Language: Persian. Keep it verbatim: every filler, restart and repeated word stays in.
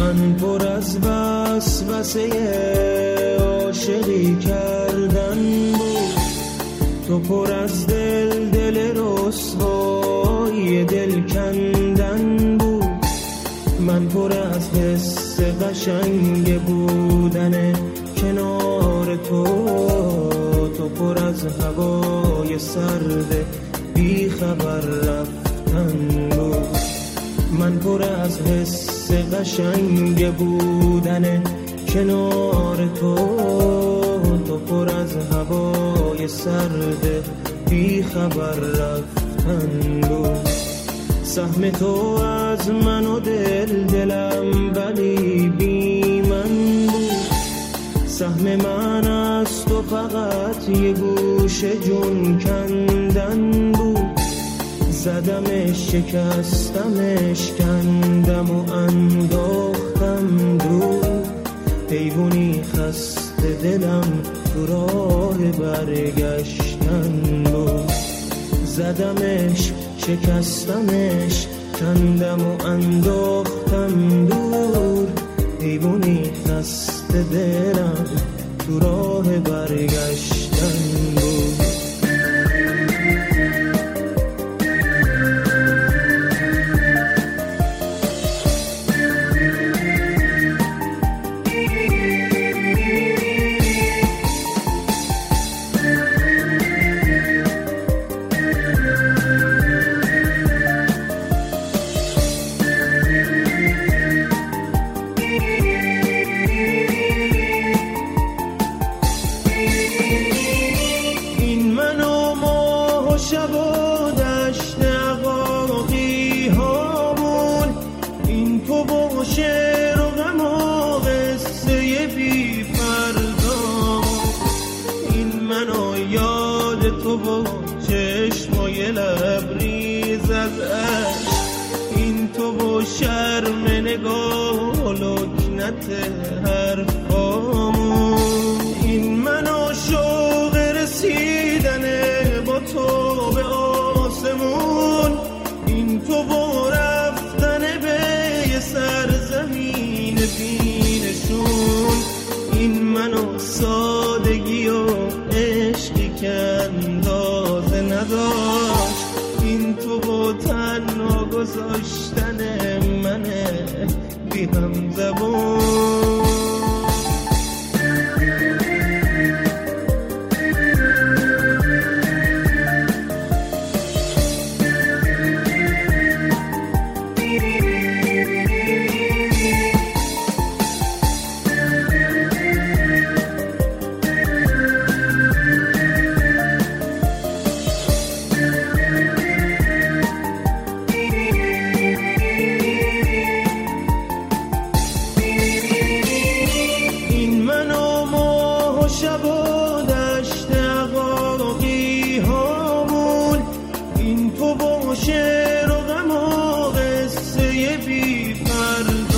من پر از وسوسه عاشقی کردن بود، تو پر از دل دل رسوای دل کندن بود. من پر از حس قشنگ بودن کنار تو، تو پر از هوای سرد بی خبر رفتن بود. من پر از حس قشنگ بودن کنار تو، تو پر از هوای سرد بی خبر رفتن بود. سهم تو از من و دل دلم ولی بی من بود، سهم من از تو فقط یه گوش جون کندن بود. زدمش شکستمش کندم و انداختم دور، حیوانی خسته دلم تو راه برگشتن بود. زدمش شکستمش کندم و انداختم دور، حیوانی خسته دلم تو راه برگشتن بود. این تو و شرم نگاه و لکنت حرفامون، این من و شوق رسیدن با تو به آسمون، این تو و رفتن به یه سرزمین بینشون، این من و سادگی و عشقی که اندازه نداشت، این تو با تنها گذاشتن منه بی هم زبون. شعر و غم و قصه بی پرده